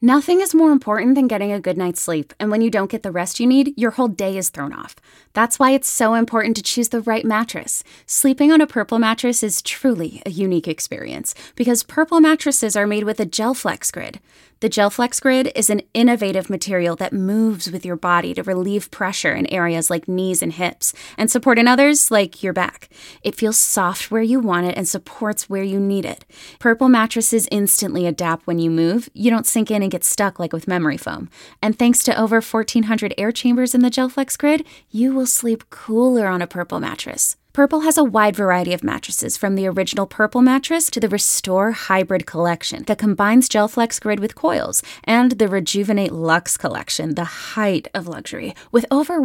Nothing is more important than getting a good night's sleep, and when you don't get the rest you need, your whole day is thrown off. That's why it's so important to choose the right mattress. Sleeping on a Purple mattress is truly a unique experience, because Purple mattresses are made with a GelFlex Grid. The GelFlex Grid is an innovative material that moves with your body to relieve pressure in areas like knees and hips, and support in others like your back. It feels soft where you want it and supports where you need it. Purple mattresses instantly adapt when you move. You don't sink in and get stuck like with memory foam. And thanks to over 1,400 air chambers in the GelFlex Grid, you will sleep cooler on a Purple mattress. Purple has a wide variety of mattresses, from the original Purple mattress to the Restore Hybrid collection that combines GelFlex Grid with coils, and the Rejuvenate Luxe collection, the height of luxury, with over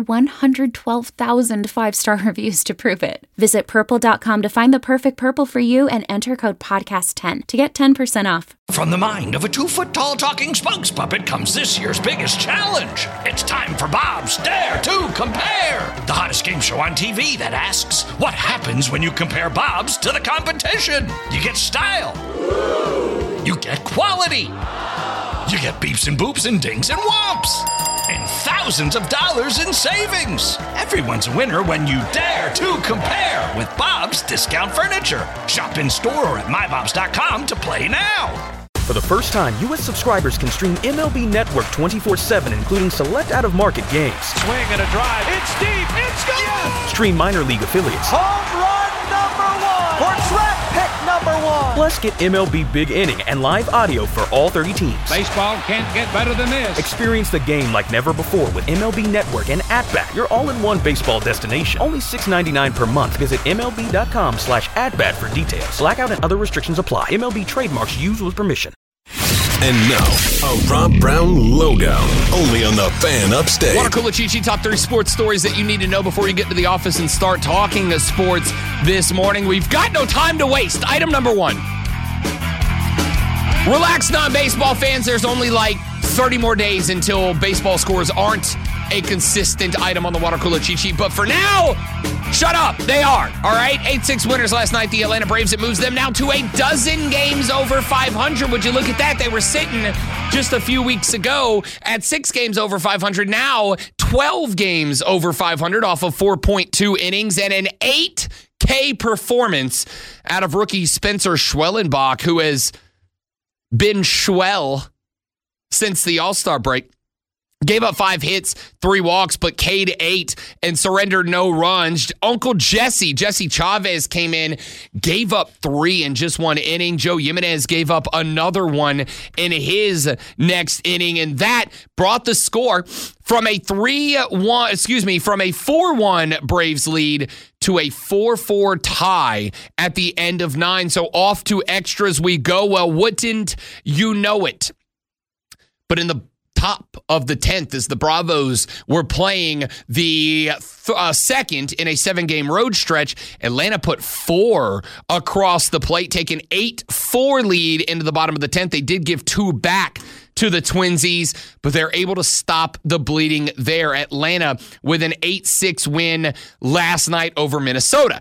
112,000 five-star reviews to prove it. Visit purple.com to find the perfect Purple for you and enter code podcast10 to get 10% off. From the mind of a 2-foot-tall talking spokes puppet comes this year's biggest challenge. It's time for Bob's Dare to Compare, the hottest game show on TV that asks, what happens when you compare Bob's to the competition? You get style. You get quality. You get beeps and boops and dings and whomps. And thousands of dollars in savings. Everyone's a winner when you dare to compare with Bob's Discount Furniture. Shop in store or at mybobs.com to play now. For the first time, U.S. subscribers can stream MLB Network 24/7, including select out-of-market games. Swing and a drive. It's deep. It's gone. Yes! Stream minor league affiliates. Home run number one. Or draft pick number one. Plus, get MLB Big Inning and live audio for all 30 teams. Baseball can't get better than this. Experience the game like never before with MLB Network and At-Bat, your all-in-one baseball destination. Only $6.99 per month. Visit MLB.com/AtBat for details. Blackout and other restrictions apply. MLB trademarks used with permission. And now, a Rob Brown logo, only on the Fan Upstate. Water Cooler Cheat Sheet, top 3 sports stories that you need to know before you get to the office and start talking to sports this morning. We've got no time to waste. Item number 1. Relax, non-baseball fans. There's only like 30 more days until baseball scores aren't a consistent item on the Water Cooler Cheat Sheet. But for now, shut up. They are. All right. 8-6 winners last night. The Atlanta Braves. It moves them now to a dozen games over 500. Would you look at that? They were sitting just a few weeks ago at 6 games over 500. Now 12 games over 500 off of 4.2 innings and an 8K performance out of rookie Spencer Schwellenbach, who has been Schwell since the All-Star break. Gave up 5 hits, 3 walks, but K'd 8 and surrendered no runs. Uncle Jesse Chavez came in, gave up 3 in just 1 inning. Joe Jimenez gave up another 1 in his next inning, and that brought the score from a 4-1 Braves lead to a 4-4 tie at the end of 9. So off to extras we go. Well, wouldn't you know it? But in the top of the 10th, as the Bravos were playing the second in a 7-game road stretch, Atlanta put 4 across the plate, taking 8-4 lead into the bottom of the 10th. They did give 2 back to the Twinsies, but they're able to stop the bleeding there. Atlanta with an 8-6 win last night over Minnesota.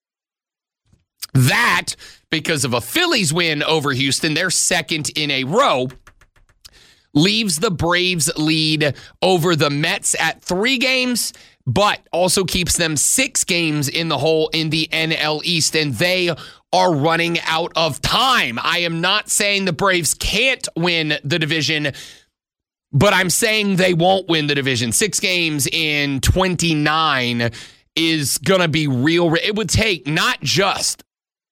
That, because of a Phillies win over Houston, their second in a row, leaves the Braves lead over the Mets at 3 games, but also keeps them 6 games in the hole in the NL East, and they are running out of time. I am not saying the Braves can't win the division, but I'm saying they won't win the division. 6 games in 29 is going to be real. It would take not just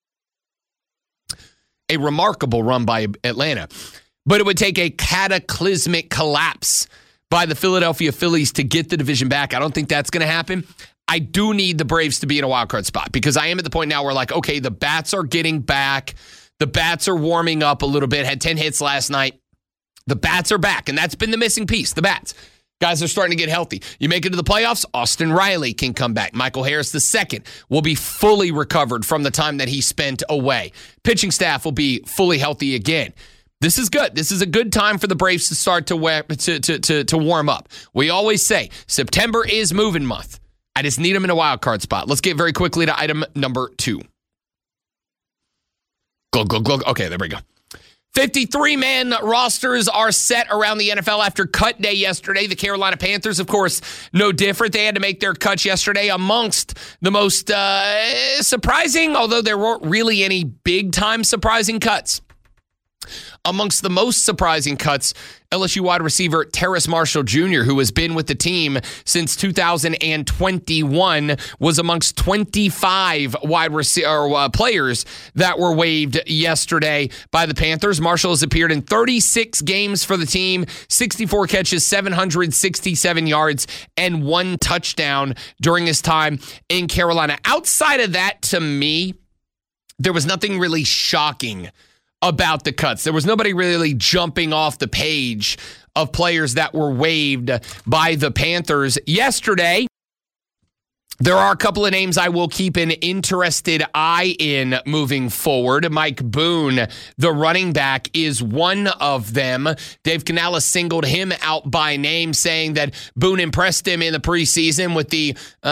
a remarkable run by Atlanta, but it would take a cataclysmic collapse by the Philadelphia Phillies to get the division back. I don't think that's going to happen. I do need the Braves to be in a wild card spot, because I am at the point now where, like, okay, the bats are getting back. The bats are warming up a little bit. Had 10 hits last night. The bats are back, and that's been the missing piece, the bats. Guys are starting to get healthy. You make it to the playoffs, Austin Riley can come back. Michael Harris II will be fully recovered from the time that he spent away. Pitching staff will be fully healthy again. This is good. This is a good time for the Braves to start to warm up. We always say September is moving month. I just need them in a wild card spot. Let's get very quickly to item number 2. Glug, glug, glug. Okay, there we go. 53-man rosters are set around the NFL after cut day yesterday. The Carolina Panthers, of course, no different. They had to make their cuts yesterday amongst the most surprising, although there weren't really any big-time surprising cuts. Amongst the most surprising cuts, LSU wide receiver Terrace Marshall Jr., who has been with the team since 2021, was amongst 25 players that were waived yesterday by the Panthers. Marshall has appeared in 36 games for the team, 64 catches, 767 yards, and 1 touchdown during his time in Carolina. Outside of that, to me, there was nothing really shocking about the cuts. There was nobody really jumping off the page of players that were waived by the Panthers yesterday. There are a couple of names I will keep an interested eye in moving forward. Mike Boone, the running back, is one of them. Dave Canales singled him out by name, saying that Boone impressed him in the preseason with the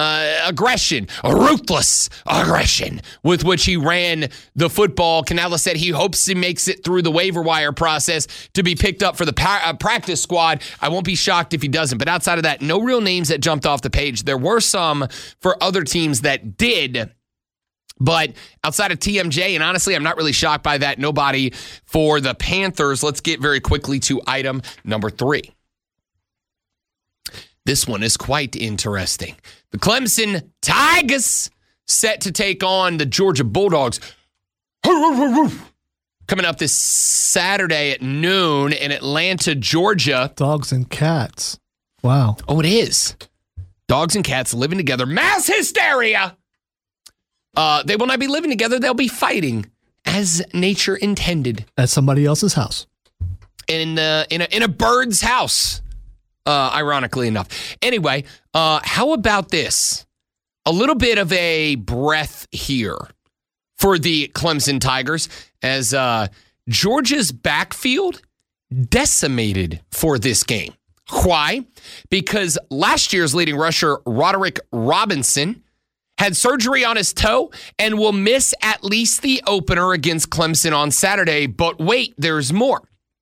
ruthless aggression with which he ran the football. Canales said he hopes he makes it through the waiver wire process to be picked up for the practice squad. I won't be shocked if he doesn't. But outside of that, no real names that jumped off the page. There were some for other teams that did, but outside of TMJ, and honestly, I'm not really shocked by that. Nobody for the Panthers. Let's get very quickly to item number 3. This one is quite interesting. The Clemson Tigers set to take on the Georgia Bulldogs. Coming up this Saturday at noon in Atlanta, Georgia. Dogs and cats. Wow. Oh, it is. Dogs and cats living together. Mass hysteria. They will not be living together. They'll be fighting as nature intended. At somebody else's house. In a bird's house, ironically enough. Anyway, how about this? A little bit of a breath here for the Clemson Tigers as Georgia's backfield decimated for this game. Why? Because last year's leading rusher, Roderick Robinson, had surgery on his toe and will miss at least the opener against Clemson on Saturday. But wait, there's more.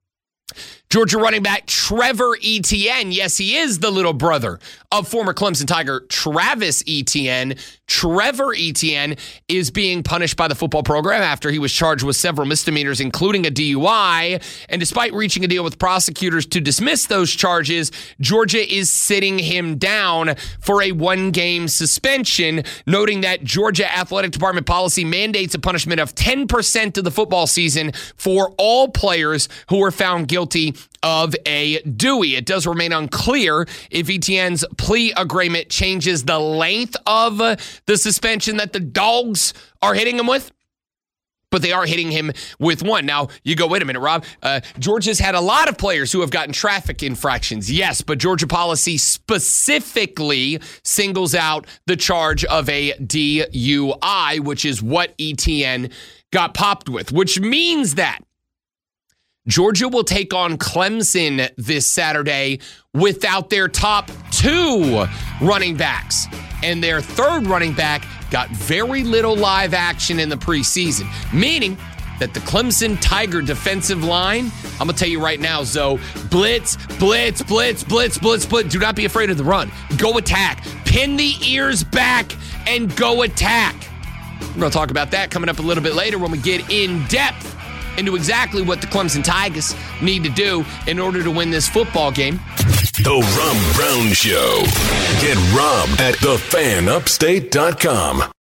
Georgia running back Trevor Etienne, yes, he is the little brother of former Clemson Tiger Travis Etienne. Trevor Etienne is being punished by the football program after he was charged with several misdemeanors, including a DUI. And despite reaching a deal with prosecutors to dismiss those charges, Georgia is sitting him down for a 1-game suspension, noting that Georgia Athletic Department policy mandates a punishment of 10% of the football season for all players who are found guilty of a Dewey. It does remain unclear if Etienne's plea agreement changes the length of the suspension that the Dogs are hitting him with, but they are hitting him with one. Now, you go, wait a minute, Rob. Georgia's had a lot of players who have gotten traffic infractions. Yes, but Georgia policy specifically singles out the charge of a DUI, which is what Etienne got popped with, which means that Georgia will take on Clemson this Saturday without their top 2 running backs. And their third running back got very little live action in the preseason, meaning that the Clemson Tiger defensive line, I'm going to tell you right now, Zoe, blitz, blitz, blitz, blitz, blitz, blitz. Do not be afraid of the run. Go attack. Pin the ears back and go attack. We're going to talk about that coming up a little bit later when we get in depth into exactly what the Clemson Tigers need to do in order to win this football game. The Rob Brown Show. Get Rob at thefanupstate.com.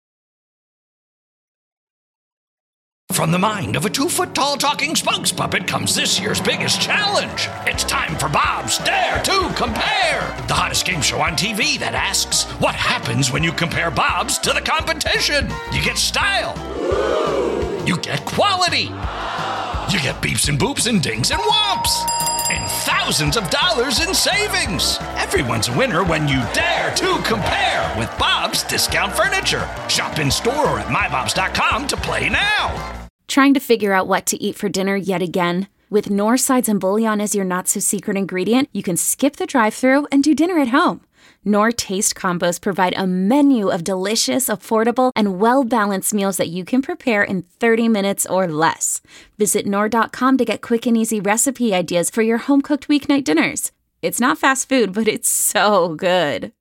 From the mind of a 2-foot-tall talking spokes puppet comes this year's biggest challenge. It's time for Bob's Dare to Compare, the hottest game show on TV that asks, what happens when you compare Bob's to the competition? You get style. You get quality. You get beeps and boops and dings and whomps. And thousands of dollars in savings. Everyone's a winner when you dare to compare with Bob's Discount Furniture. Shop in store or at mybobs.com to play now. Trying to figure out what to eat for dinner yet again? With North Sides and Bouillon as your not-so-secret ingredient, you can skip the drive-thru and do dinner at home. Knorr Taste Combos provide a menu of delicious, affordable, and well-balanced meals that you can prepare in 30 minutes or less. Visit Knorr.com to get quick and easy recipe ideas for your home-cooked weeknight dinners. It's not fast food, but it's so good.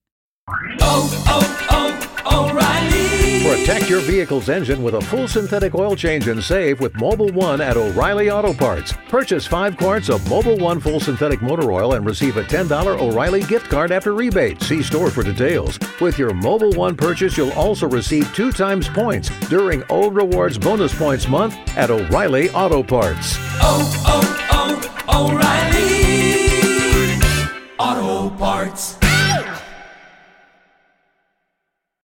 O'Reilly. Protect your vehicle's engine with a full synthetic oil change and save with Mobil 1 at O'Reilly Auto Parts. Purchase 5 quarts of Mobil 1 full synthetic motor oil and receive a $10 O'Reilly gift card after rebate. See store for details. With your Mobil 1 purchase, you'll also receive 2 times points during O Rewards Bonus Points Month at O'Reilly Auto Parts. O'Reilly Auto Parts.